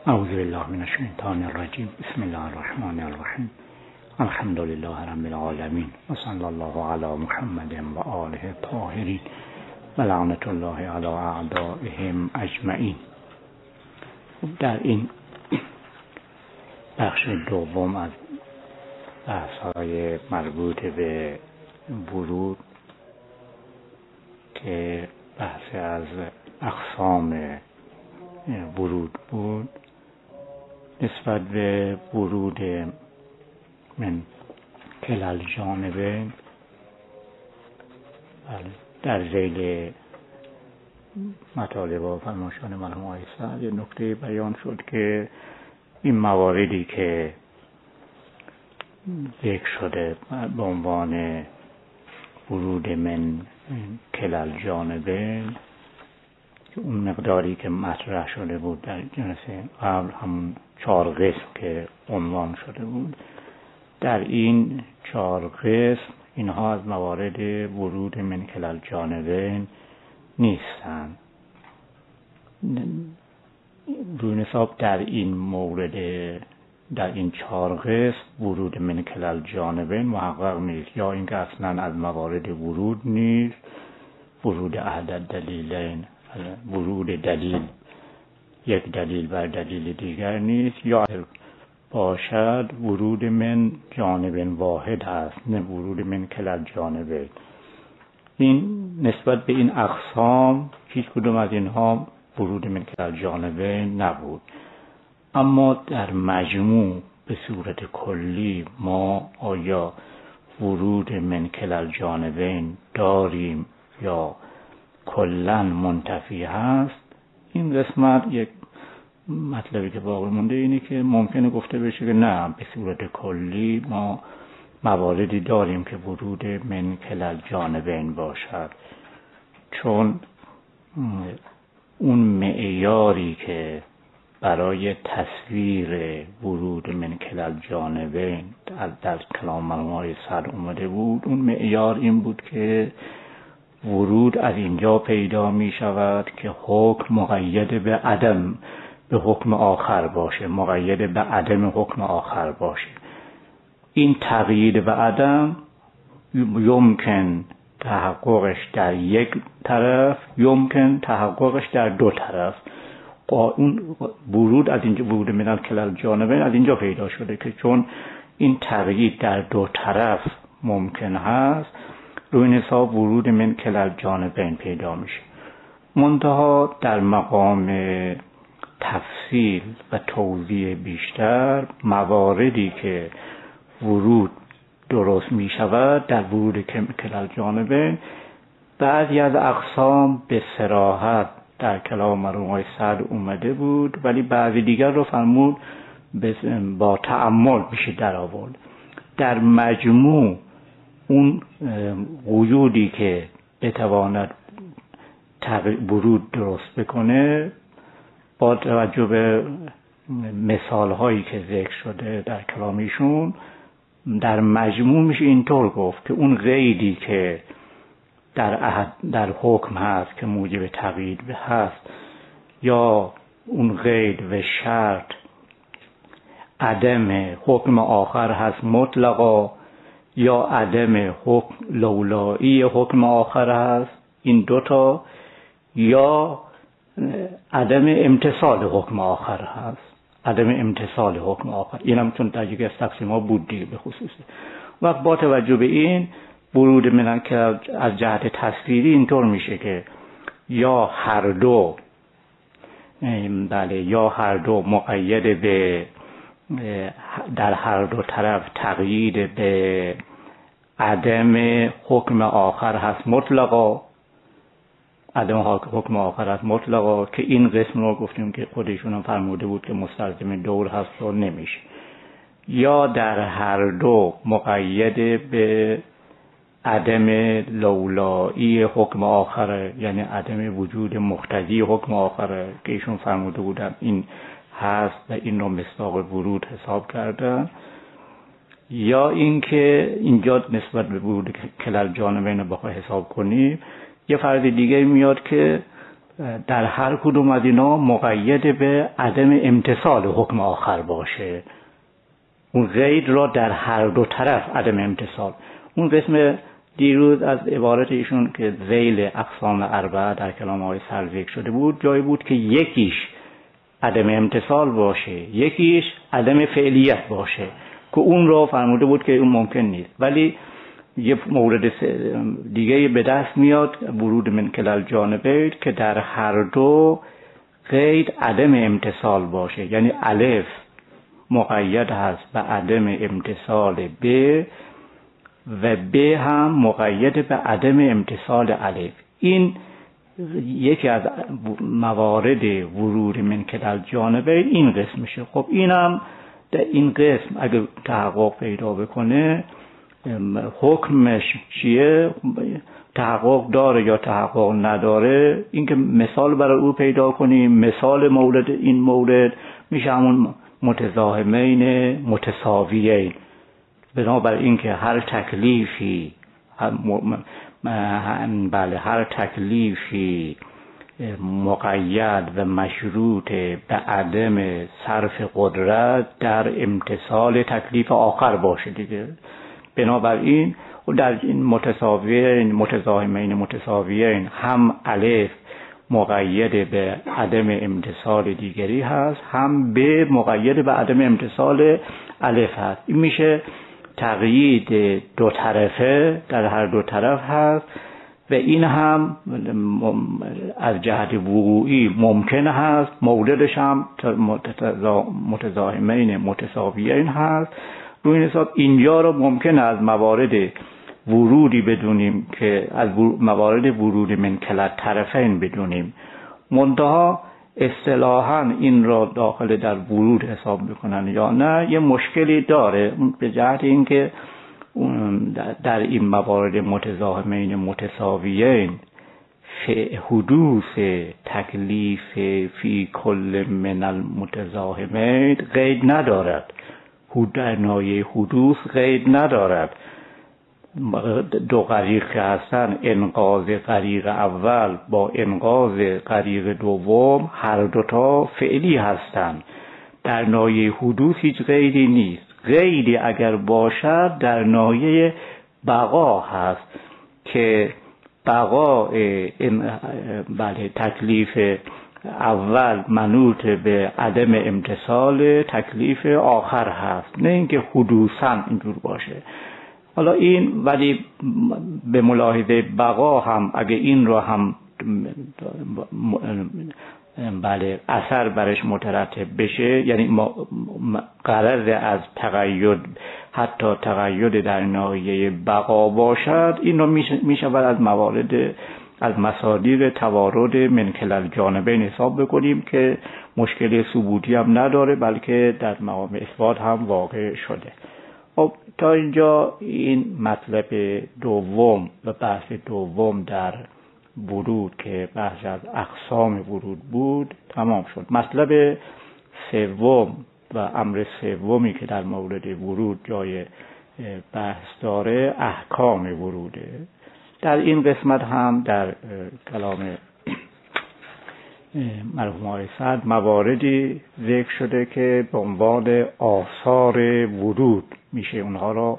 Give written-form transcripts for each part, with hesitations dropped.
اعوذ بالله من الشیطان الرجیم. بسم الله الرحمن الرحیم. الحمد لله رب العالمین و صلی الله علی محمد و آله الطاهرین و لعنت الله علی اعدائهم اجمعین. در این بخش دوم از بحث‌های مربوط به ورود که بحث از اقسام ورود بود، نسبت به ورود من کلال جانبین در ذیل مطالب و فرمایشات مرحوم آقای سعد یه نکته بیان شد که این مواردی که ذکر شده به عنوان ورود من کلال جانبین، که اون مقداری که مطرح شده بود در جلسه قبل همون 4 قسم که عنوان شده بود، در این 4 قسم اینها از موارد ورود من کلال جانبین نیستند. روی حساب در این مورد، در این 4 قسم ورود من کلال جانبین محقق نیست، یا اینکه اصلا از موارد ورود نیست، ورود احد الدلیلین، ورود دلیل یک دلیل بر دلیل دیگر نیست، یا باشد ورود من جانب واحد هست، نه ورود من کلال جانبین. این نسبت به این اقسام هیچ کدوم از اینها ورود من کلال جانبین نبود. اما در مجموع به صورت کلی ما آیا ورود من کلال جانبین داریم یا کلن منتفی هست؟ این قسمت یک مطلبی که باقی مونده اینه که ممکنه گفته بشه که نه، به صورت کلی ما مواردی داریم که ورود من کلال جانبین باشد، چون اون معیاری که برای تصویر ورود من کلال جانبین در کلام مرحوم آقای سعد اومده بود، اون معیار این بود که ورود از اینجا پیدا می شود که حکم مقید به عدم به حکم آخر باشه، مقید به عدم حکم آخر باشه. این تقیید به عدم یمکن تحققش در یک طرف، یمکن تحققش در 2 طرف. اون ورود از اینجا، ورود من کلال جانبین از اینجا پیدا شده که چون این تقیید در 2 طرف ممکن هست، روی حساب ورود من کلال جانبین پیدا میشه. منتها در مقام تفصیل و توضیح بیشتر، مواردی که ورود درست می شود در ورود کلال جانبین، بعضی از اقسام به صراحت در کلام مرحوم آقای سعد اومده بود، ولی بعضی دیگر رو فرمود با تأمل میشه در آورد. در مجموع اون قیودی که بتواند ورود درست بکنه، با توجه به مثال هایی که ذکر شده در کلامیشون، در مجموع میشه اینطور گفت که اون قیدی که در حکم هست که موجب تقیید هست، یا اون قید و شرط عدم حکم آخر هست مطلقا، یا عدم حکم لولایی حکم آخر هست، این 2 تا، یا عدم امتصال حکم آخر هست، عدم امتصال حکم آخر. این هم چون در یک از تقسیم‌ها بود دیگه به خصوصه. و با توجه به این ورود من که از جهت تصویری اینطور میشه که یا هر دو، یا هر دو مقید به در هر 2 طرف تقیید به عدم حکم آخر هست مطلقا، عدم حکم آخر هست مطلقا، که این قسم رو گفتیم که خودشون هم فرموده بود که مستلزم دور هست و نمیشه. یا در هر 2 مقید به عدم لولایی حکم آخره، یعنی عدم وجود مقتضی حکم آخره، که ایشون فرموده بودن این هست و این رو مصداق ورود حساب کردن. یا اینکه اینجا نسبت به ورود کلال جانبین رو بخواه حساب کنیم، یه فرض دیگه میاد که در هر کدوم از اینا مقید به عدم امتثال حکم آخر باشه. اون قید را در هر دو طرف عدم امتثال. اون قسم دیروز از عبارت ایشون که ذیل اقسام اربعه در کلام آقای سلوی شده بود، جایی بود که یکیش عدم امتثال باشه، یکیش عدم فعلیت باشه، که اون را فرموده بود که اون ممکن نیست. ولی یه مورد دیگه به دست میاد، ورود من کلال جانبین، که در هر دو قید عدم امتثال باشه. یعنی الف مقید هست به عدم امتثال ب و ب هم مقید به عدم امتثال الف. این یکی از موارد ورود من کلال جانبین این قسمشه. خب اینم در این قسم اگر تحقق پیدا بکنه، حکمش چیه؟ تحقق داره یا تحقق نداره؟ اینکه مثال برای او پیدا کنیم. مثال مورد این مورد میشه همون متزاحمین متساویین. بنابر اینکه هر تکلیفی هر تکلیفی مقید و مشروط به عدم صرف قدرت در امتثال تکلیف آخر باشه دیگه. بنابراین و در این متزاحمین متساویین هم الف مقید به عدم امتثال دیگری هست، هم ب مقید به عدم امتثال الف هست. این میشه تقیید دو طرفه، در هر دو طرف هست و این هم از جهت وقوعی ممکن هست. موردش هم متزاحمین متساویین هست. روی این حساب اینجا رو ممکن از موارد ورودی بدونیم که از موارد ورود من کلا طرفین بدونیم، منتها اصطلاحاً این را داخل در ورود حساب بکنن یا نه یه مشکلی داره، به جهت اینکه در این موارد متزاحمین متساویین حدوث تکلیف فی کل من المتزاحمین قید ندارد. در ناحیه حدوث قید ندارد. دو غریق که هستن، انقاذ غریق اول با انقاذ غریق دوم، هر دوتا فعلی هستن. در ناحیه حدوث هیچ قیدی نیست. قیدی اگر باشد در ناحیه بقا هست که بقا تکلیف اول منوط به عدم امتثال تکلیف آخر هست، نه اینکه حدوثاً اینجور باشه. حالا این ولی به ملاحظه بقا هم اگه این رو هم اثر برش مترتب بشه، یعنی غرض از تقید حتی تقید در ناحیه بقا باشد، این رو میشود از موارد از مصادیق توارد من کلال جانبین حساب بکنیم که مشکل ثبوتی هم نداره، بلکه در مقام اثبات هم واقع شده. خب تا اینجا این مطلب دوم و بحث دوم در ورود که بحث از اقسام ورود بود تمام شد. مطلب سوم و امر سومی که در مورد ورود جای بحث داره احکام وروده. در این قسمت هم در کلام مرحوم آقای سعد مواردی ذکر شده که به عنوان آثار ورود میشه اونها را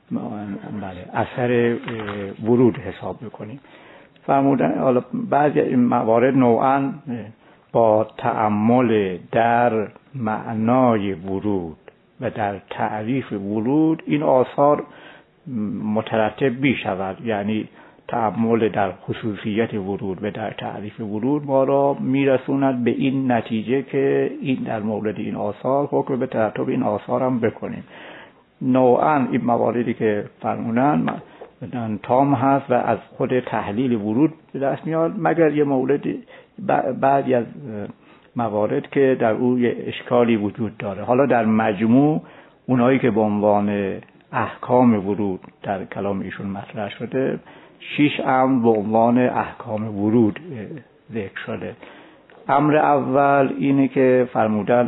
اثر ورود حساب بکنیم. فرمودن حالا بعضی این موارد نوعاً با تأمل در معنای ورود و در تعریف ورود این آثار مترتب بیشود، یعنی تأمل در خصوصیت ورود و در تعریف ورود ما را میرسوند به این نتیجه که این در مورد این آثار حکم به ترتب این آثار هم بکنیم. نوعاً این مواردی که فرمودن تام هست و از خود تحلیل ورود به دست میاد، مگر یه مورد بعضی از موارد که در او یه اشکالی وجود داره. حالا در مجموع اونایی که به عنوان احکام ورود در کلام ایشون مطرح شده 6 امر به عنوان احکام ورود ذکر شده. امر اول اینه که فرمودن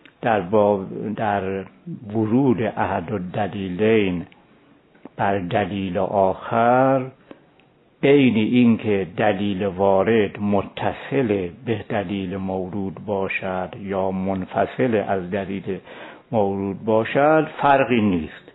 در ورود احد الدلیلین بر دلیل آخر بین این که دلیل وارد متصل به دلیل مورود باشد یا منفصل از دلیل مورود باشد فرقی نیست.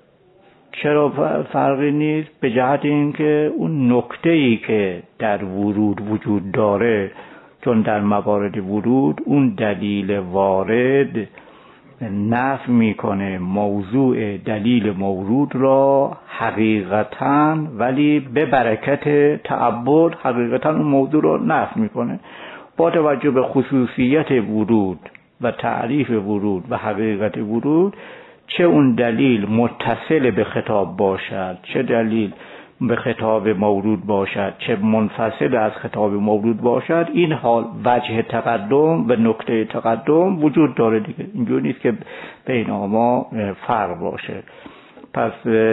چرا فرقی نیست؟ به جهت اینکه اون نکته‌ای که در ورود وجود داره، چون در موارد ورود اون دلیل وارد نفی میکنه موضوع دلیل مورود را حقیقتاً، ولی به برکت تعبد حقیقتاً اون موضوع را نفی میکنه. با توجه به خصوصیت ورود و تعریف ورود و حقیقت ورود، چه اون دلیل متصل به خطاب باشد، چه دلیل به خطاب مورود باشد، چه منفصل از خطاب مورود باشد، این حال وجه تقدم و نکته تقدم وجود داره دیگه. اینجور نیست که بین ما فرق باشه. پس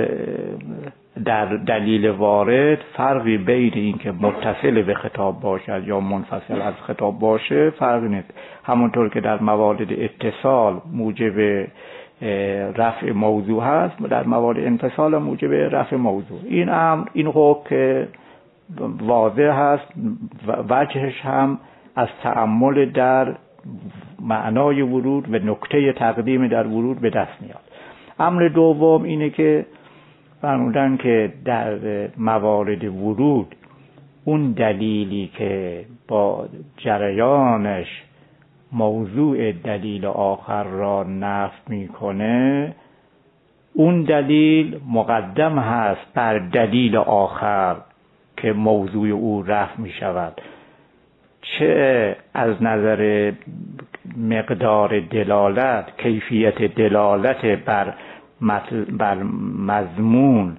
در دلیل وارد فرقی بین این که متصل به خطاب باشد یا منفصل از خطاب باشه فرقی نیست. همونطور که در موارد اتصال موجب رفع موضوع هست، در موارد انفصال موجب رفع موضوع. این حکم واضح هست، وجهش هم از تأمل در معنای ورود و نکته تقدیم در ورود به دست میاد. امر دوم اینه که فرمودن که در موارد ورود اون دلیلی که با جریانش موضوع دلیل آخر را نفی میکنه، اون دلیل مقدم هست بر دلیل آخر که موضوع او رفع می شود، چه از نظر مقدار دلالت، کیفیت دلالت بر مضمون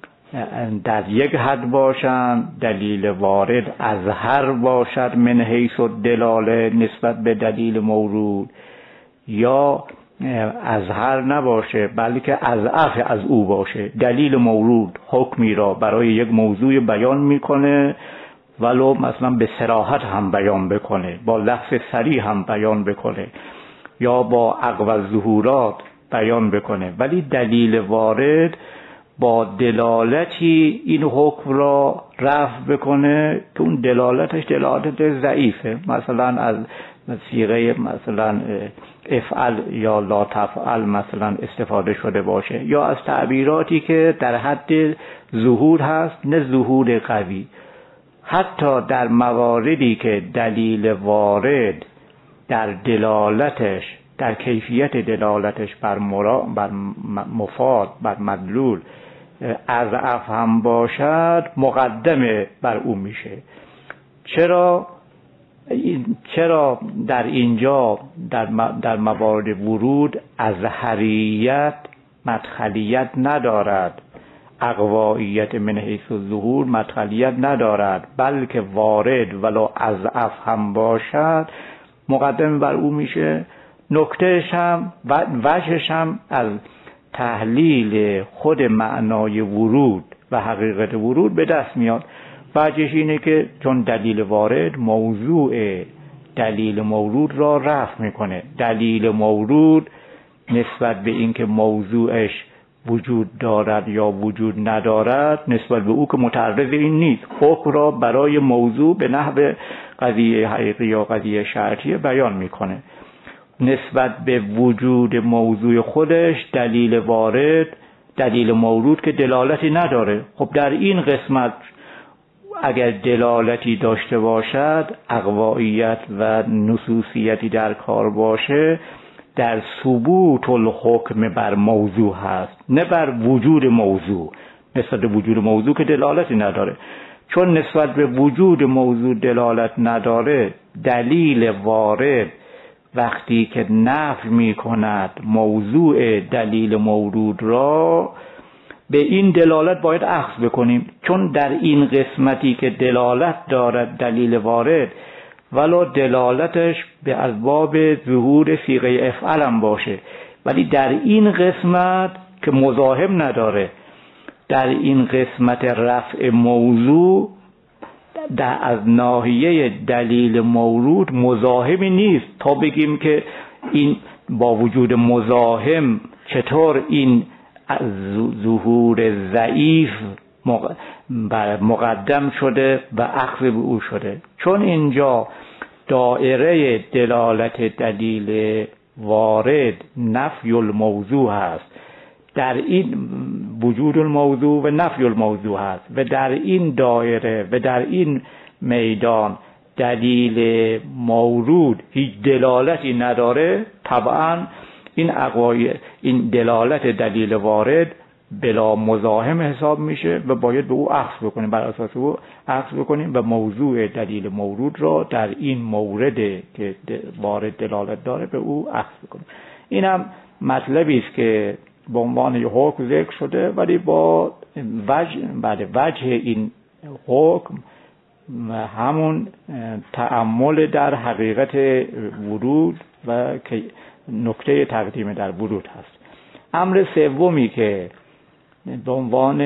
در یک حد باشند، دلیل وارد اظهر باشد من حیث الدلاله نسبت به دلیل مورود، یا اظهر نباشه بلکه اضعف از او باشه. دلیل مورود حکمی را برای یک موضوع بیان میکنه، ولو مثلا به صراحت هم بیان بکنه، با لفظ صریح هم بیان بکنه، یا با اقوى الظهورات بیان بکنه، ولی دلیل وارد با دلالتی این حکم را رفع بکنه که اون دلالتش دلالت ضعیفه، مثلا از صیغه مثلا افعل یا لا تفعل مثلا استفاده شده باشه، یا از تعبیراتی که در حد ظهور هست نه ظهور قوی. حتی در مواردی که دلیل وارد در دلالتش، در کیفیت دلالتش بر مفاد، بر مدلول اضعف هم باشد، مقدمه بر او میشه. چرا در اینجا در موارد ورود اظهریت مدخلیت ندارد، اقواییت من حیث الظهور مدخلیت ندارد، بلکه وارد ولو اضعف هم باشد مقدم بر او میشه؟ نکتهش هم وجهش هم از تحلیل خود معنای ورود و حقیقت ورود به دست میاد. وجهش اینه که چون دلیل وارد موضوع دلیل مورود را رفع میکنه. دلیل مورود نسبت به اینکه موضوعش وجود دارد یا وجود ندارد، نسبت به او که متعرض این نیست، حکم را برای موضوع به نحو قضیه حقیقی یا قضیه شرطیه بیان میکنه. نسبت به وجود موضوع خودش دلیل وارد، دلیل مورود که دلالتی نداره. خب در این قسمت اگر دلالتی داشته باشد، اقواییت و نصوصیتی در کار باشه، در ثبوت الحکم بر موضوع هست، نه بر وجود موضوع. نسبت به وجود موضوع که دلالتی نداره، چون نسبت به وجود موضوع دلالت نداره، دلیل وارد وقتی که نفی می کند موضوع دلیل مورود را، به این دلالت باید اخذ بکنیم، چون در این قسمتی که دلالت دارد دلیل وارد، ولو دلالتش به اسباب ظهور صیغه افعل هم باشه، ولی در این قسمت که مزاحم نداره، در این قسمت رفع موضوع از ناحیه دلیل مورود مزاحمی نیست تا بگیم که این با وجود مزاحم چطور این ظهور ضعیف مقدم شده و اخذ به او شده. چون اینجا دایره دلالت دلیل وارد نفی الموضوع هست، در این وجود الموضوع و نفی الموضوع هست و در این دایره و در این میدان دلیل مورود هیچ دلالتی نداره، طبعا این دلالت دلیل وارد بلا مزاحم حساب میشه و باید به او اخذ بکنیم، بر اساس او اخذ بکنیم و موضوع دلیل مورود را در این مورد که وارد دلالت داره به او اخذ بکنیم. این هم مطلبی است که به عنوان حکم ذکر شده، ولی با وجه این حکم همون تأمل در حقیقت ورود و که نکته تقدیم در ورود هست. امر سومی که به عنوان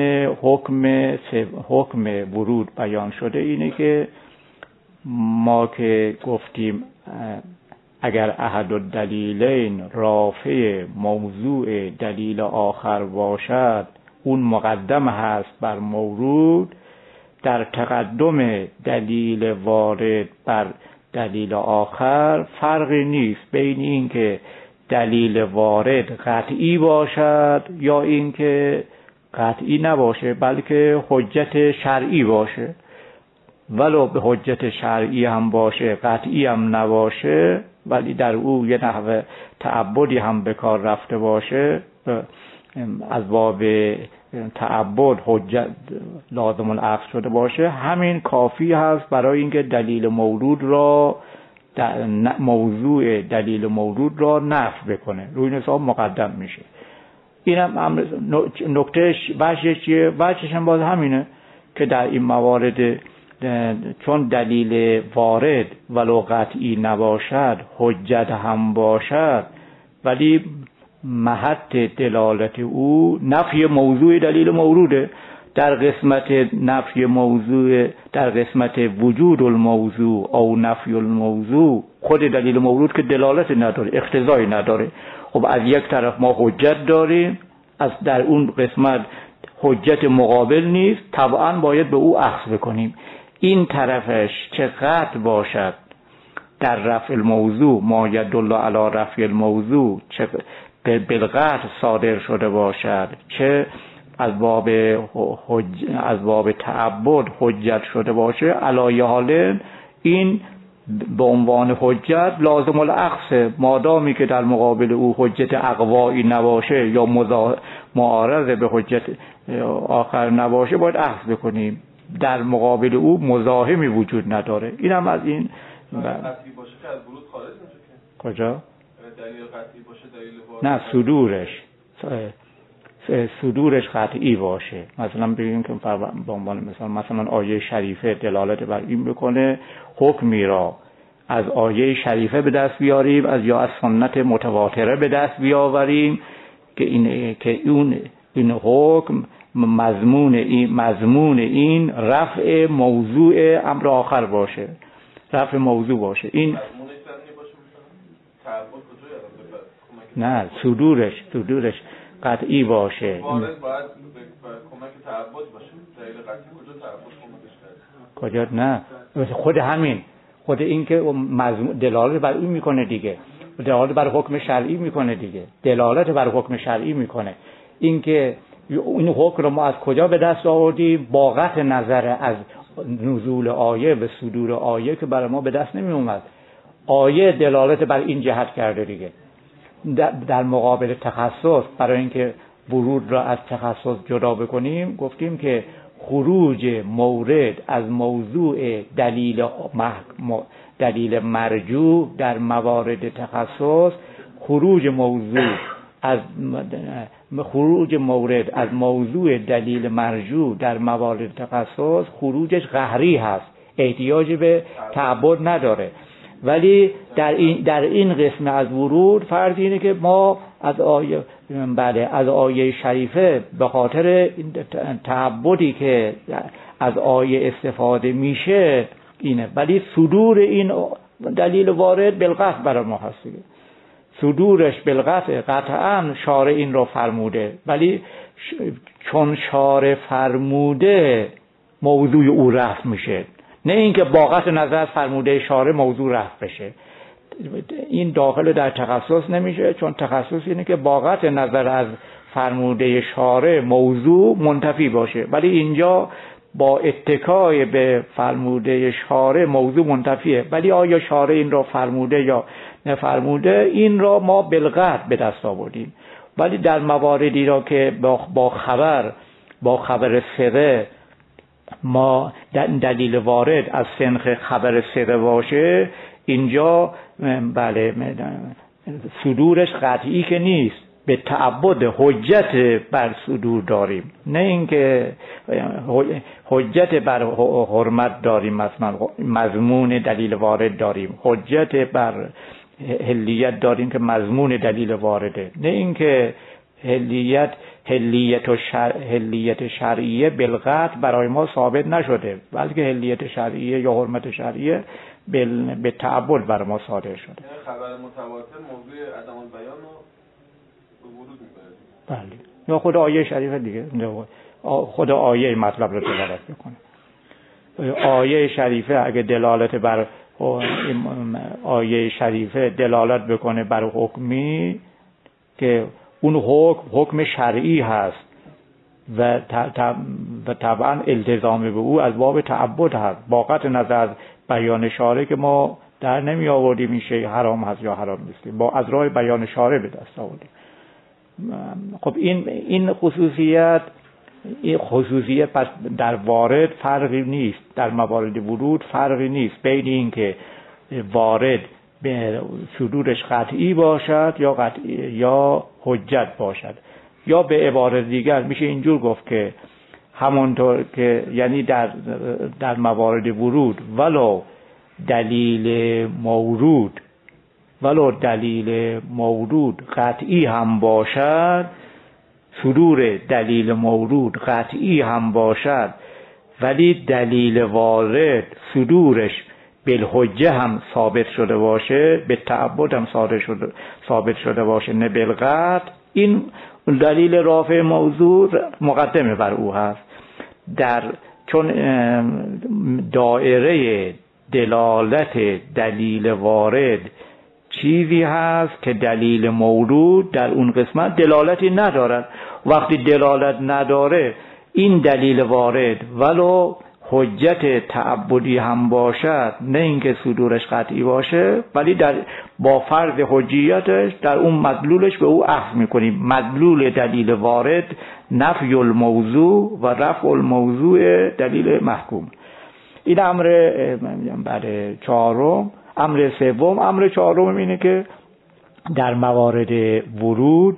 حکم ورود بیان شده اینه که ما که گفتیم اگر احد الدلیلین رافع موضوع دلیل آخر باشد اون مقدم هست بر مورود، در تقدم دلیل وارد بر دلیل آخر فرقی نیست بین این که دلیل وارد قطعی باشد یا این که قطعی نباشه بلکه حجت شرعی باشه. ولو به حجت شرعی هم باشه قطعی هم نباشه ولی در او یه نحو تعبدی هم به کار رفته باشه، از باب تعبد حجت لازم الاخذ شده باشه، همین کافی هست برای اینکه دلیل مورود را موضوع دلیل مورود را نفی بکنه، روی این حساب مقدم میشه. اینم نکتهش وجهش چیه؟ وجهش هم باز همینه که در این موارد چون دلیل وارد ولو قطعی نباشد حجت هم باشد ولی محط دلالت او نفی موضوع دلیل موروده. در قسمت نفی موضوع، در قسمت وجود الموضوع او نفی الموضوع، خود دلیل مورود که دلالت نداره، اقتضایی نداره. خب از یک طرف ما حجت داریم، از در اون قسمت حجت مقابل نیست، طبعا باید به او اخذ بکنیم. این طرفش چه قطع باشد در رفع الموضوع ما یدل علی رفع الموضوع، چه بالقطع صادر شده باشد، چه از باب تعبد حجت شده باشه، علی حال این به عنوان حجت لازم الاخذ، مادامی که در مقابل او حجت اقوایی نباشه یا معارض به حجت آخر نباشه باید اخذ بکنیم. در مقابل او مزاحمی وجود نداره. این هم از این قطعی باشه که از ورود خارج نمیشه. کجا؟ دلیل قطعی باشه دلیل وارد. نه صدورش قطعی باشه. مثلا بگیم که به عنوان مثلا آیه شریفه دلالت بر این بکنه حکمی را از آیه شریفه به دست بیاریم یا از سنت متواتره به دست بیاوریم که این حکم مضمون این رفع موضوع امر آخر باشه، رفع موضوع باشه. این نه صدورش قطعی باشه. وارد باید کمک تعبد باشه. دلیل قطعی کجا تعبد کمکش کرده؟ کجا؟ نه خود همین، خود این که دلالت بر این میکنه دیگه، دلالت بر حکم شرعی میکنه دیگه، دلالت بر حکم شرعی میکنه. این که این حکم رو ما از کجا به دست آوردیم؟ با قطع نظر از نزول آیه و صدور آیه که برای ما به دست نمی اومد. آیه دلالت بر این جهت کرده دیگه. در مقابل تخصص، برای اینکه ورود را از تخصص جدا بکنیم، گفتیم که خروج مورد از موضوع دلیل مرجوع در موارد تخصص، خروج مورد از موضوع دلیل مرجوع در موارد تخصص خروجش قهری هست، احتیاج به تعبد نداره. ولی در این قسم از ورود فرض اینه که ما از آیه شریفه به خاطر تعبدی که از آیه استفاده میشه اینه، ولی صدور این دلیل وارد بالقطع برای ما هست. صدورش بالقطع قطعا شارع این رو فرموده، ولی چون شارع فرموده موضوع او رفع میشه، نه اینکه با قطع نظر از فرموده شارع موضوع رفع بشه. این داخل در تخصص نمیشه، چون تخصص اینه که با قطع نظر از فرموده شارع موضوع منتفی باشه، ولی اینجا با اتکای به فرموده شارع موضوع منتفیه، ولی آیا شارع این را فرموده یا نفرموده این را ما بالقطع به دست آوردیم. ولی در مواردی را که با خبر ثقه ما دلیل وارد از سنخ خبر ثقه باشه، اینجا بله صدورش قطعی که نیست، به تعبد حجت بر صدور داریم، نه اینکه حجت بر حرمت داریم، مثلا مضمون دلیل وارد داریم، حجت بر حلیت داریم که مضمون دلیل وارده، نه اینکه حلیت شرعیه بالقطع برای ما ثابت نشده، بلکه حلیت شرعیه یا حرمت شرعیه به تعبد برای ما صادر شده. خبر متواتر موضوع عدم البیان رو به ورود می‌بره. بله، یا خود آیه شریفه دیگه، خود آیه مطلب رو دلالت میکنه. آیه شریفه اگه دلالت بر آیه شریفه دلالت بکنه بر حکمی که اون حکم شرعی هست و طبعا التزام به او از باب تعبد هست، با قطع نظر از بیان شارع که ما در نمی آوردیم این شیء حرام هست یا حرام نیست، با از راه بیان شارع به دست آوردیم. خب این خصوصیت پس در وارد فرقی نیست، در موارد ورود فرقی نیست بین این که وارد به صدورش قطعی باشد یا حجت باشد، یا به عبارت دیگر میشه اینجور گفت که همونطور که یعنی در موارد ورود ولو دلیل مورود قطعی هم باشد، صدور دلیل مورود قطعی هم باشد، ولی دلیل وارد صدورش بالحجه هم ثابت شده باشه، به تعبد هم ثابت شده باشه، نه بالقطع، این دلیل رافع موضوع مقدمه بر او هست. چون دایره دلالت دلیل وارد چیزی هست که دلیل مورود در اون قسمت دلالتی ندارد. وقتی دلالت نداره این دلیل وارد ولو حجت تعبدی هم باشد، نه اینکه صدورش قطعی باشه، ولی با فرض حجیتش در اون مدلولش به او اخذ میکنیم. مدلول دلیل وارد نفی الموضوع و رفع الموضوع دلیل محکوم. این امر چهارم. امر سوم، امر چهارم اینه که در موارد ورود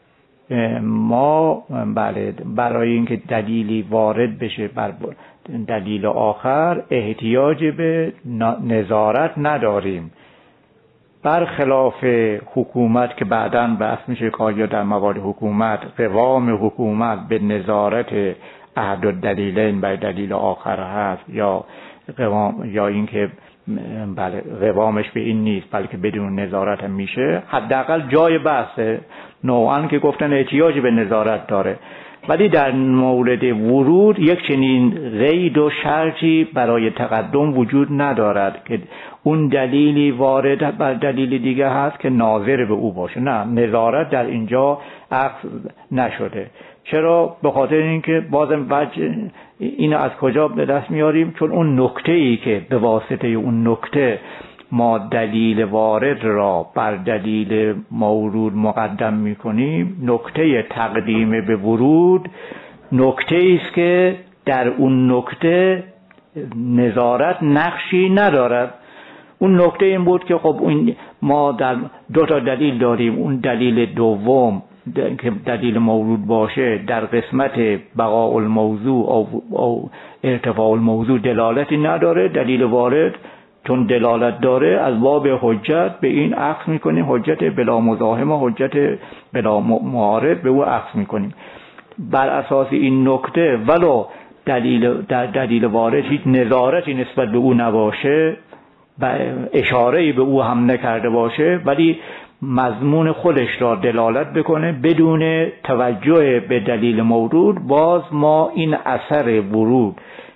ما برای اینکه دلیلی وارد بشه بر دلیل آخر احتیاج به نظارت نداریم، برخلاف حکومت که بعداً بحث میشه که در موارد حکومت قوام حکومت به نظارت احد الدلیلین بر دلیل آخر هست، یا اینکه قوامش به این نیست بلکه بدون نظارت هم میشه. حداقل جای بحثه نوعاً که گفتن احتیاج به نظارت داره، ولی در مورد ورود یک چنین قید و شرطی برای تقدم وجود ندارد که اون دلیلی وارد بر دلیل دیگه هست که ناظر به او باشه. نه، نظارت در اینجا اخذ نشده. چرا؟ به خاطر اینکه بازم اینو از کجا به دست میاریم؟ چون اون نکته‌ای که به واسطه اون نکته ما دلیل وارد را بر دلیل مورود مقدم میکنیم، نکته تقدیم به ورود نکته است که در اون نکته نظارت نقشی ندارد. اون نکته این بود که خب ما در دو تا دلیل داریم، اون دلیل دوم که دلیل مورود باشه در قسمت بقاء الموضوع او ارتفاع الموضوع دلالتی نداره، دلیل وارد چون دلالت داره از باب حجت به این اخذ میکنیم، حجت بلا مزاحمه، حجت بلا معارض به او اخذ میکنیم. بر اساس این نکته ولو در دلیل وارد هیچ نظارتی نسبت به او نباشه، اشاره‌ای به او هم نکرده باشه، ولی مضمون خودش را دلالت بکنه بدون توجه به دلیل مورود، باز ما این اثر ورود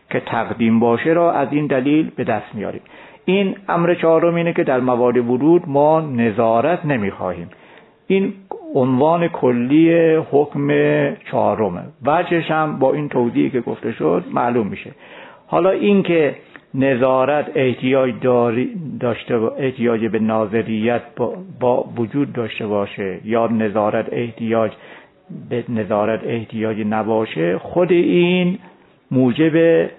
که تقدیم باشه را از این دلیل به دست میاریم. این امر چهارم اینه که در مواد ورود ما نظارت نمیخواهیم. این عنوان کلی حکم چهارمه. وجهش هم با این توضیحی که گفته شد معلوم میشه. حالا این که نظارت احتیاج به ناظریت با وجود داشته باشه یا نظارت احتیاج نباشه، خود این موجب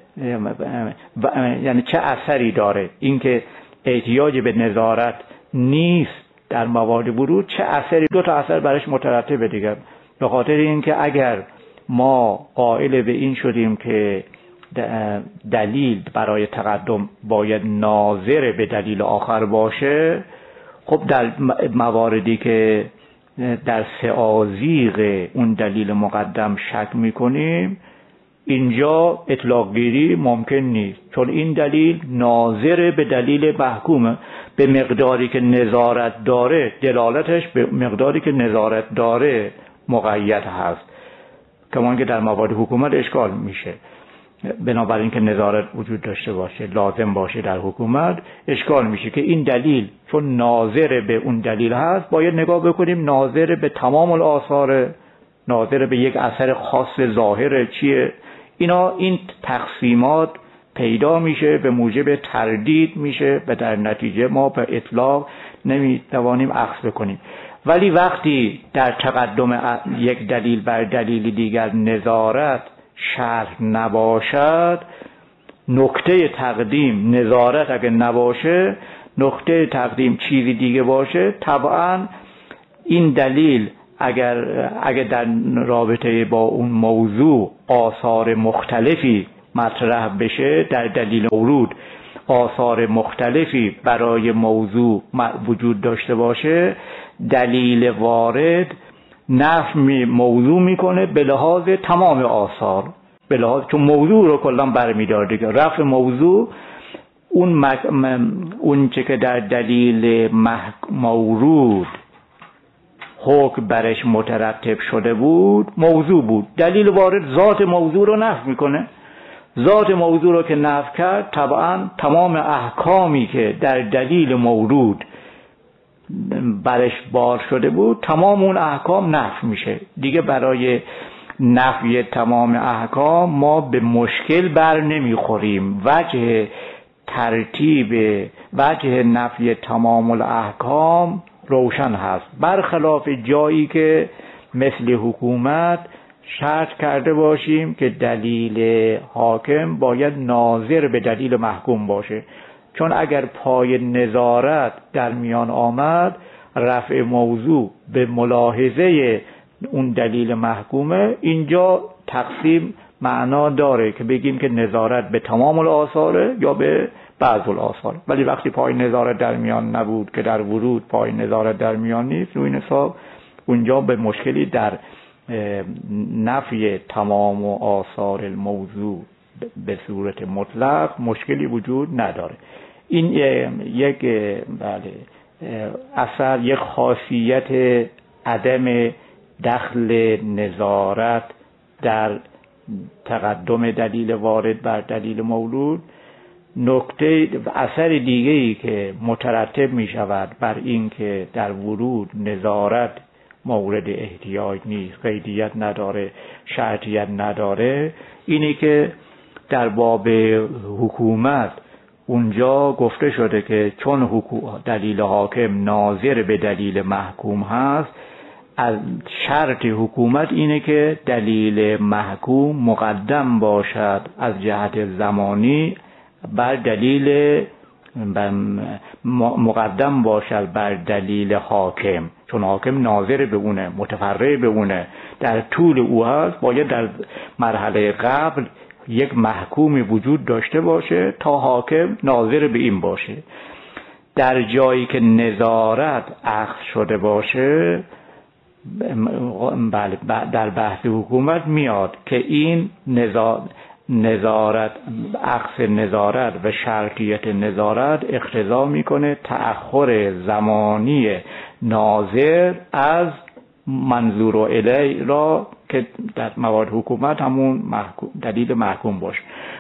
یعنی چه اثری داره؟ این که احتیاج به نظارت نیست در مواد ورود چه اثری؟ دو تا اثر برش مترتبه دیگه. به خاطر اینکه اگر ما قائل به این شدیم که دلیل برای تقدم باید ناظر به دلیل آخر باشه، خب در مواردی که در سعازیغ اون دلیل مقدم شک میکنیم اینجا اطلاق گیری ممکن نیست، چون این دلیل ناظر به دلیل محکومه. به مقداری که نظارت داره، دلالتش به مقداری که نظارت داره مقید هست، کمان که در مواد حکومت اشکال میشه. بنابراین که نظارت وجود داشته باشه، لازم باشه در حکومت، اشکال میشه که این دلیل چون ناظر به اون دلیل هست باید نگاه بکنیم ناظر به تمام الآثار، ناظر به یک اثر خاص ظاهر چیه. این تقسیمات پیدا میشه، به موجب تردید میشه و در نتیجه ما به اطلاق نمیتوانیم اخذ بکنیم. ولی وقتی در تقدم یک دلیل بر دلیل دیگر نظارت شرح نباشد، نکته تقدیم نظارت اگر نباشه، نکته تقدیم چیزی دیگه باشه، طبعا این دلیل اگر در رابطه با اون موضوع آثار مختلفی مطرح بشه، در دلیل ورود آثار مختلفی برای موضوع وجود داشته باشه، دلیل وارد نفی موضوع میکنه به لحاظ تمام آثار، به لحاظ چون موضوع رو کلا برمی‌داره دیگه. رفع موضوع اون چه که در دلیل مورود حکم برش مترتب شده بود موضوع بود، دلیل وارد ذات موضوع رو نفی میکنه. ذات موضوع رو که نفی کرد، طبعا تمام احکامی که در دلیل مورود برش بار شده بود، تمام اون احکام نفی میشه دیگه. برای نفی تمام احکام ما به مشکل بر نمیخوریم. وجه نفی تمام الاحکام روشن هست، برخلاف جایی که مثل حکومت شرط کرده باشیم که دلیل حاکم باید ناظر به دلیل محکوم باشه، چون اگر پای نظارت در میان آمد، رفع موضوع به ملاحظه اون دلیل محکومه، اینجا تقسیم معنا داره که بگیم که نظارت به تمام الآثاره یا به بعض الآثار. ولی وقتی پای نظارت در میان نبود که در ورود پای نظارت در میان نیست، روی این حساب اونجا به مشکلی در نفی تمام آثار الموضوع به صورت مطلق مشکلی وجود نداره. این یک اثر، یک خاصیت عدم دخل نظارت در تقدم دلیل وارد بر دلیل مولود. نکته اثر دیگه‌ای که مترتب می شود بر این که در ورود نظارت مورد احتیاج نیست، قیدیت نداره، شرطیت نداره، اینی که در باب حکومت اونجا گفته شده که چون دلیل حاکم ناظر به دلیل محکوم هست، از شرط حکومت اینه که دلیل محکوم مقدم باشد از جهت زمانی بر دلیل مقدم باشد بر دلیل حاکم، چون حاکم ناظر به اونه، متفرع به اونه، در طول او هست. باید در مرحله قبل یک محکومی وجود داشته باشه تا حاکم ناظر به این باشه. در جایی که نظارت اخذ شده باشه، بله، در بحث حکومت میاد که این نظارت، اخذ نظارت و شرطیت نظارت اقتضا میکنه تأخر زمانی ناظر از منظور الیه را که در موارد حکومت همون دلیل محکوم باشه.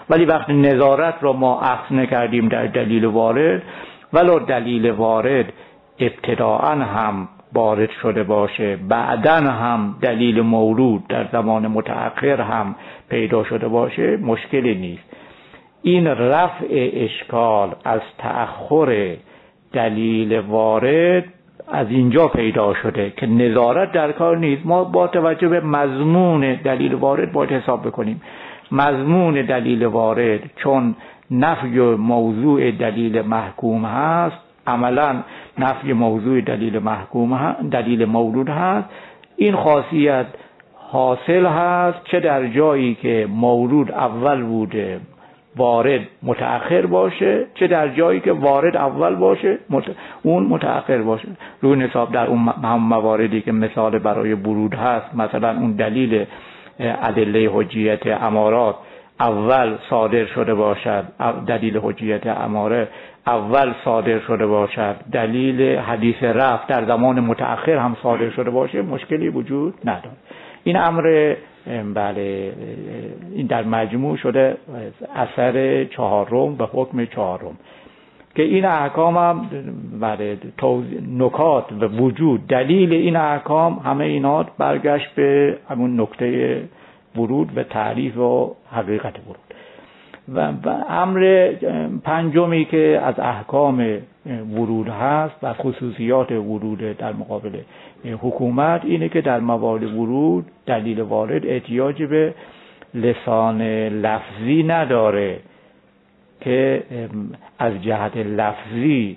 ولی وقتی نظارت را ما اخذ نکردیم در دلیل وارد، ولو دلیل وارد ابتداءً هم وارد شده باشه، بعداً هم دلیل مورود در زمان متأخر هم پیدا شده باشه، مشکلی نیست. این رفع اشکال از تأخر دلیل وارد از اینجا پیدا شده که نظارت در کار نیست. ما با توجه به مضمون دلیل وارد باید حساب بکنیم. مضمون دلیل وارد چون نفی موضوع دلیل محکوم هست، عملا نفی موضوع دلیل مورود هست. این خاصیت حاصل هست چه در جایی که مورود اول بوده وارد متأخر باشه، چه در جایی که وارد اول باشه اون متأخر باشه. روی حساب در اون مواردی که مثال برای ورود هست، مثلا اون دلیل ادله حجیت امارات اول صادر شده باشد، دلیل حجیت اماره اول صادر شده باشد، دلیل حدیث رفع در زمان متأخر هم صادر شده باشه، مشکلی وجود نداره. این امر بله این در مجموع شده اثر چهارم به حکم چهارم که این احکام هم بله نکات و وجود دلیل این احکام همه اینا برگشت به همون نکته ورود و تعریف و حقیقت ورود. و امر پنجمی که از احکام ورود هست و خصوصیات ورود در مقابل حکومت اینه که در موارد ورود دلیل وارد احتیاج به لسان لفظی نداره که از جهت لفظی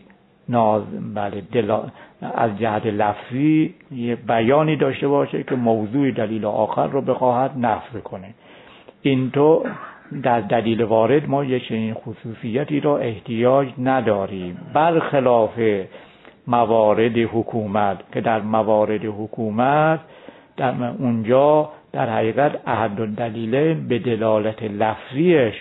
از جهت لفظی یه بیانی داشته باشه که موضوع دلیل آخر رو بخواهد نفی کنه. اینطور در دلیل وارد ما یه چنین خصوصیتی را احتیاج نداریم، برخلاف موارد حکومت که در موارد حکومت در اونجا در حقیقت احد الدلیل به دلالت لفظیش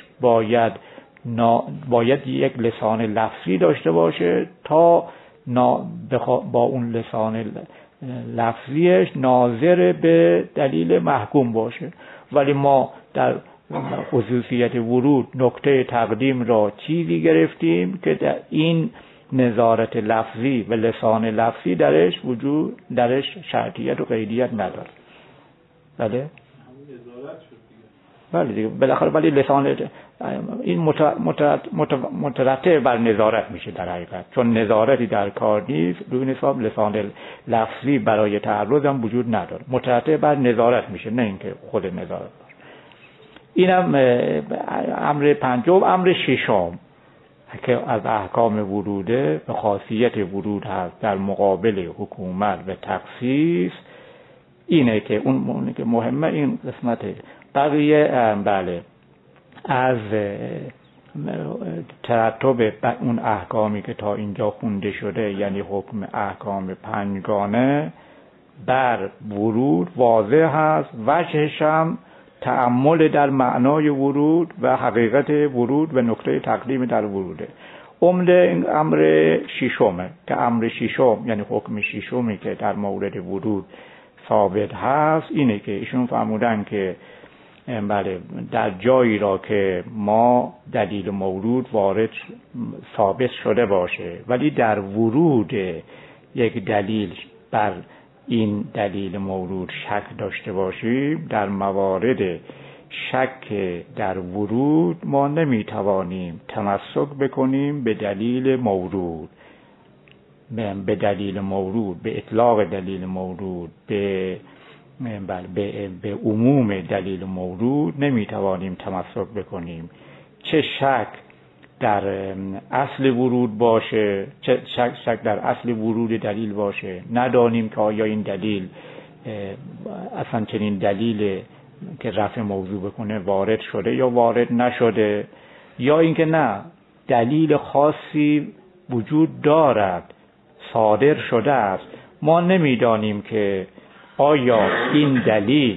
باید یک لسان لفظی داشته باشه تا با اون لسان لفظیش ناظر به دلیل محکوم باشه. ولی ما در خصوصیت ورود نکته تقدیم را چیزی گرفتیم که در این نظارت لفظی و لسان لفظی درش شرطیت و قیدیت نداره. بله؟ بله دیگه بالاخره ولی لسان این مترتب بر نظارت میشه در حقیقت، چون نظارتی در کار نیست. روی حساب لسان لفظی برای تعرض هم وجود نداره، مترتب بر نظارت میشه، نه اینکه خود نظارت. اینم امر پنجم. امر ششم که از احکام وروده و خاصیت ورود هست در مقابل حکومت و تخصیص اینه که اون که مهمه این قسمت بقیه بله از ترتب اون احکامی که تا اینجا خونده شده، یعنی حکم احکام پنجگانه بر ورود واضح هست، وجهش هم تأمل در معنای ورود و حقیقت ورود و نکته تقدیم در وروده. عمده این امر ششمه که امر ششم یعنی حکم ششمی که در مورد ورود ثابت هست اینه که ایشون فرمودن که بله در جایی را که ما دلیل مورود وارد ثابت شده باشه ولی در ورود یک دلیل بر این دلیل مورود شک داشته باشیم، در موارد شک در ورود ما نمیتوانیم تمسک بکنیم به دلیل مورود، به اطلاق دلیل مورود، به عموم دلیل مورود نمیتوانیم تمسک بکنیم. چه شک در اصل ورود باشه، چه شک در اصل ورود دلیل باشه، ندانیم که آیا این دلیل اصلا چنین دلیل که رفع موضوع بکنه وارد شده یا وارد نشده، یا اینکه نه دلیل خاصی وجود دارد صادر شده است، ما نمیدانیم که آیا این دلیل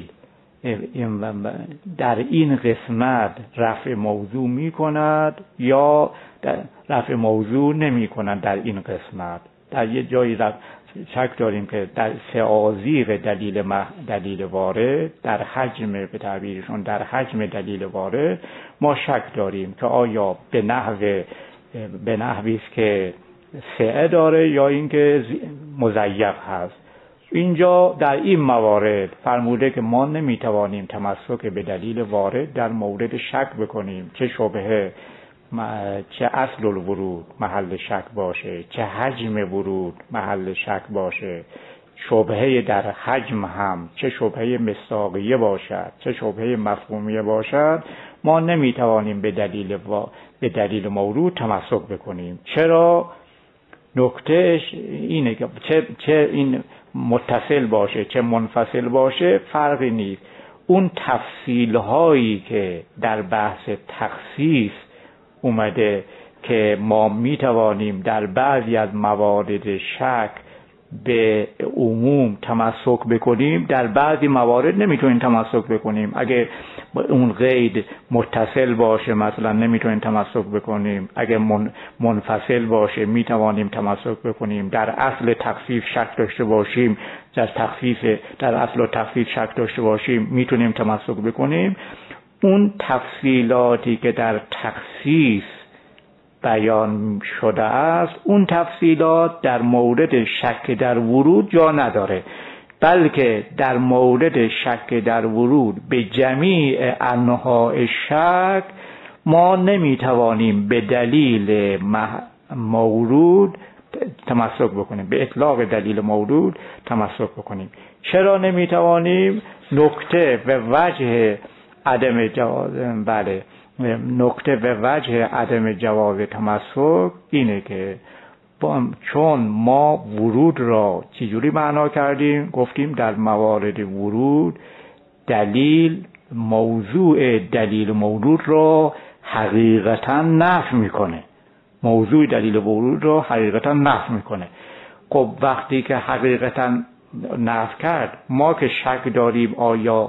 در این قسمت رفع موضوع می کند یا رفع موضوع نمی کند. در این قسمت در یه جایی شک داریم که در سعازیق دلیل وارد در حجم، به تعبیرشون در حجم دلیل وارد ما شک داریم که آیا به نحوی است که سعه داره یا اینکه مضیق هست. اینجا در این موارد فرموده که ما نمیتوانیم تمسک به دلیل وارد در مورد شک بکنیم، چه شبهه، چه اصل الورود محل شک باشه، چه حجم ورود محل شک باشه، شبهه در حجم هم، چه شبهه مصداقیه باشد چه شبهه مفهومیه باشد، ما نمیتوانیم به دلیل مورود تمسک بکنیم. چرا؟ نکتهش اینه که چه این متصل باشه چه منفصل باشه فرقی نیست. اون تفصیل هایی که در بحث تخصیص اومده که ما میتوانیم در بعضی از موارد شک به عموم تمسک بکنیم، در بعضی موارد نمیتونیم تمسک بکنیم. اگه اون قید متصل باشه مثلا نمیتونیم تمسک بکنیم، اگه منفصل باشه میتوانیم تمسک بکنیم. در اصل تخصیص شک داشته باشیم، در اصل و تخصیص شک داشته باشیم میتونیم تمسک بکنیم. اون تفصیلاتی که در تخصیص بیان شده است، اون تفصیلات در مورد شک در ورود جا نداره، بلکه در مورد شک در ورود به جمیع انواع شک ما نمیتوانیم به دلیل مورود تمسک بکنیم، به اطلاق دلیل مورود تمسک بکنیم. چرا نمیتوانیم؟ نکته و وجه عدم جواز نکته و وجه عدم جواز تمسک اینه که چون ما ورود را چجوری معنا کردیم؟ گفتیم در موارد ورود دلیل موضوع دلیل مورود را حقیقتا نفی میکنه. موضوع دلیل ورود را حقیقتا نفی میکنه. خب وقتی که حقیقتا نفی کرد، ما که شک داریم آیا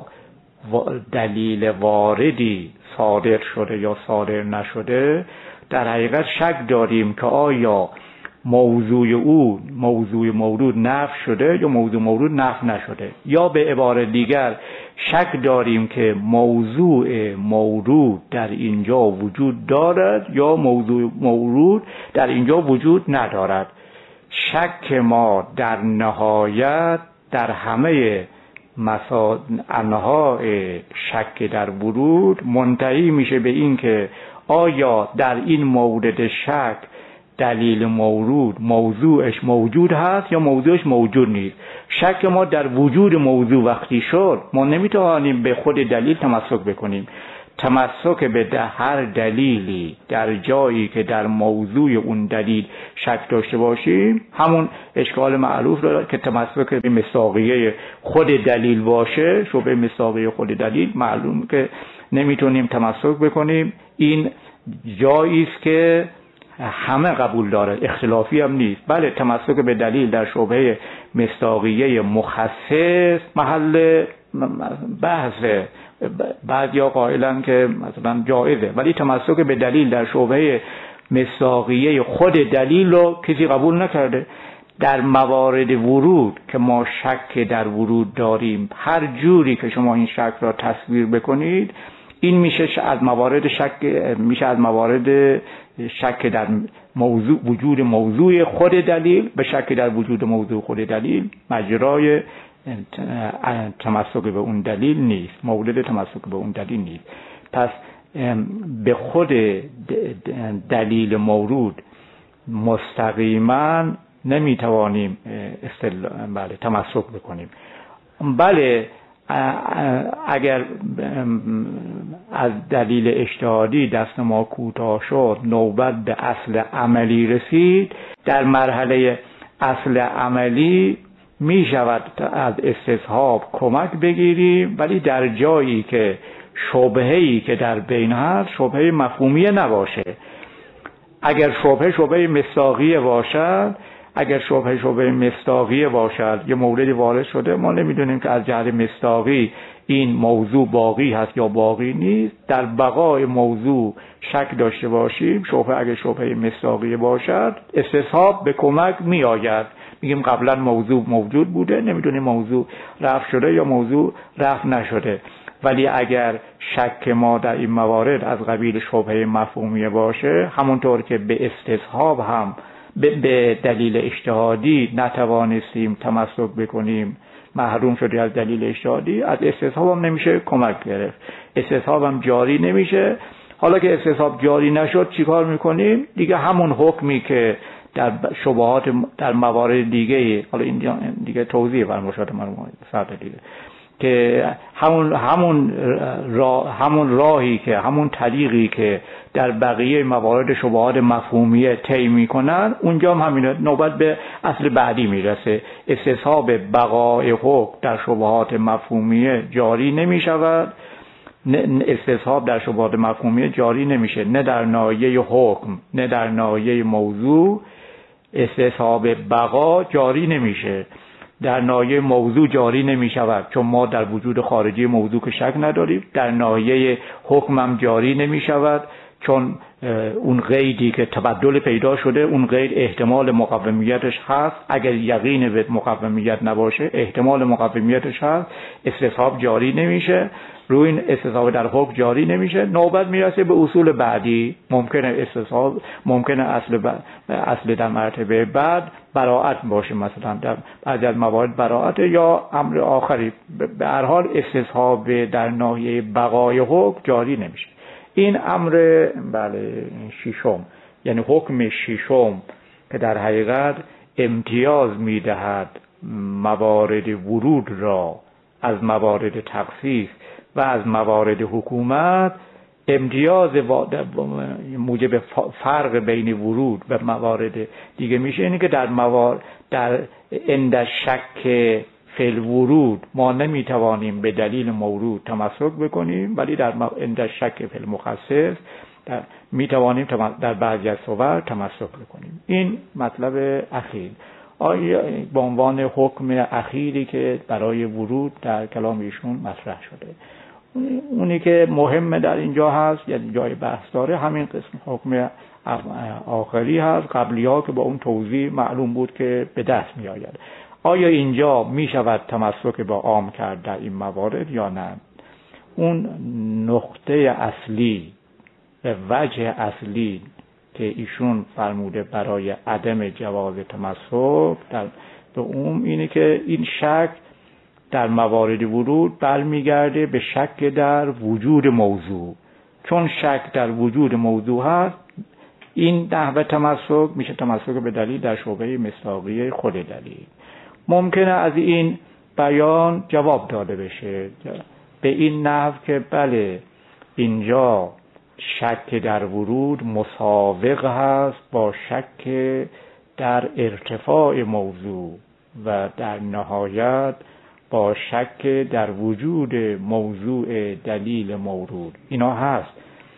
دلیل واردی صادر شده یا صادر نشده، در حقیقت شک داریم که آیا موضوع مورود نفی شده یا موضوع مورود نفی نشده، یا به عبارت دیگر شک داریم که موضوع مورود در اینجا وجود دارد یا موضوع مورود در اینجا وجود ندارد. شک ما در نهایت در همه انواع شک در ورود منتهی میشه به این که آیا در این مورد شک دلیل مورود موضوعش موجود هست یا موضوعش موجود نیست. شک ما در وجود موضوع وقتی شد، ما نمیتوانیم به خود دلیل تمسک بکنیم. تمسک به هر دلیلی در جایی که در موضوع اون دلیل شک داشته باشیم همون اشکال معروف داره که تمسک به مصداقیه خود دلیل باشه، شبه مصداقیه خود دلیل معلوم که نمیتونیم تمسک بکنیم. این جایی است که همه قبول داره، اختلافی هم نیست. بله، تمسک به دلیل در شبه مصداقیه مخصص محل بحثه، بعضیا قائلن که مثلا جایزه، ولی تمسک به دلیل در شبه مصداقیه خود دلیل رو کسی قبول نکرده. در موارد ورود که ما شک در ورود داریم، هر جوری که شما این شک را تصویر بکنید، این میشه از موارد شک در وجود موضوع خود دلیل به شک در وجود موضوع خود دلیل مجرای تمسک به اون دلیل نیست، مورد تمسک به اون دلیل نیست. پس به خود دلیل مورود مستقیما نمیتوانیم تمسک بکنیم. بله، اگر از دلیل اجتهادی دست ما کوتاه شد، نوبت به اصل عملی رسید، در مرحله اصل عملی می شود از استصحاب کمک بگیریم، ولی در جایی که شبهه‌ای که در بین هست شبهه مفهومیه نباشه. اگر شبهه مصداقیه باشد، یه موردی وارد شده، ما نمیدونیم که از جهت مصداقی این موضوع باقی هست یا باقی نیست. در بقای موضوع شک داشته باشیم، اگر شبهه مصداقیه باشد، استصحاب به کمک می آید. میگیم قبلا موضوع موجود بوده، نمیدونیم موضوع رفع شده یا موضوع رفع نشده. ولی اگر شک ما در این موارد از قبیل شبهه مفهومیه باشه، همونطور که به استصحاب هم به دلیل اجتهادی نتوانستیم تمسک بکنیم، محروم شدی از دلیل اجتهادی، از استصحاب هم نمیشه کمک گرفت، استصحاب هم جاری نمیشه. حالا که استصحاب جاری نشد چیکار میکنیم؟ دیگه همون حکمی که در شبهات در موارد دیگه، حالا این دیگه توضیح فرمایشات مرحوم سعد دیگه، که همون راهی که همون طریقی که در بقیه موارد شبهات مفهومیه طی میکنن، اونجا هم همینه، نوبت به اصل بعدی میرسه. استصحاب بقای حکم در شبهات مفهومیه جاری نمیشود، استصحاب در شبهات مفهومیه جاری نمیشه، نه در ناحیه حکم نه در ناحیه موضوع استصحاب بقا جاری نمیشه. در ناحیه موضوع جاری نمی شود چون ما در وجود خارجی موضوع که شک نداریم، در ناحیه حکم هم جاری نمی شود چون اون قیدی که تبدل پیدا شده، اون قید احتمال مقومیتش هست، اگر یقین به مقومیت نباشه احتمال مقومیتش هست، استصحاب جاری نمیشه، روی این استصحاب در حکم جاری نمیشه. نوبت میرسه به اصول بعدی، ممکنه استصحاب، ممکنه اصل در مرتبه بعد براءت باشه، مثلا در بعضی از موارد براءت یا امر آخری. به هر حال استصحاب در ناحیه بقای حکم جاری نمیشه. این امر ششم، یعنی حکم ششم که در حقیقت امتیاز میدهد موارد ورود را از موارد تخصیص و از موارد حکومت، امتیاز موجب فرق بین ورود و موارد دیگه میشه اینه که در عند شک فی الورود ما نمیتوانیم به دلیل مورود تمسک بکنیم، ولی در عند شک فی المخصص میتوانیم در بعضی از صور تمسک بکنیم. این مطلب اخیر. آیا به عنوان حکم اخیری که برای ورود در کلام ایشون مطرح شده، اونی که مهمه در اینجا هست، یعنی جای بحث داره، همین قسم حکم آخری هست. قبلی ها که با اون توضیح معلوم بود که به دست می آید. آیا اینجا می شود تمسک با عام کرد در این موارد یا نه؟ اون نقطه اصلی و وجه اصلی که ایشون فرموده برای عدم جواز تمسک به اون اینه که این شک در موارد ورود برمیگرده به شک در وجود موضوع. چون شک در وجود موضوع هست، این نحوه تمسک میشه تمسک به دلیل در شعبه مصداقی خود دلیل. ممکنه از این بیان جواب داده بشه به این نحو که بله، اینجا شک در ورود مساوق هست با شک در ارتفاع موضوع و در نهایت با شک در وجود موضوع دلیل مورود. اینا هست،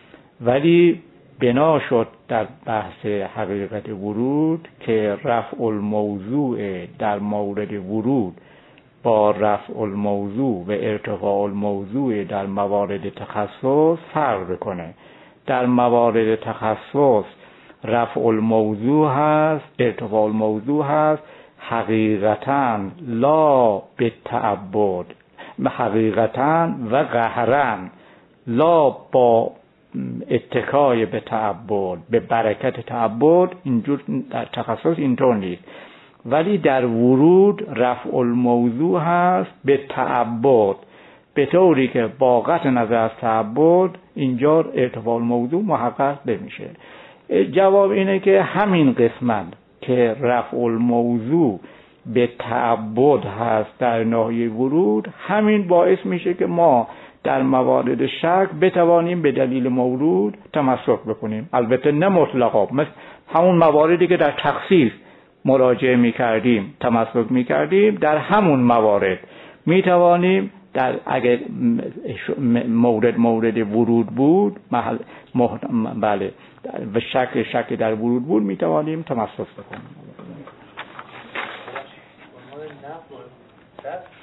ولی بنا شد در بحث حقیقت ورود که رفع الموضوع در مورد ورود با رفع الموضوع و ارتفاع الموضوع در موارد تخصص فرق کنه. در موارد تخصص رفع الموضوع هست، ارتفاع الموضوع هست، حقیقتاً لا به تعبد، حقیقتاً و قهراً، لا با اتکای به تعبد، به برکت تعبد. اینجور در تخصص اینطور نیست، ولی در ورود رفع الموضوع هست به تعبد، به طوری که با قطع نظر از تعبد اینجا ارتفاع الموضوع محقق نمیشه. جواب اینه که همین قسمت که رفع الموضوع به تعبد هست در ناحیه ورود، همین باعث میشه که ما در موارد شک بتوانیم به دلیل مورود تمسک بکنیم. البته نه مطلقا، مثل همون مواردی که در تخصیص مراجعه میکردیم تمسک میکردیم، در همون موارد میتوانیم اگر مورد ورود بود، بله، و شک در ورود بود، میتوانیم تمسک بکنیم.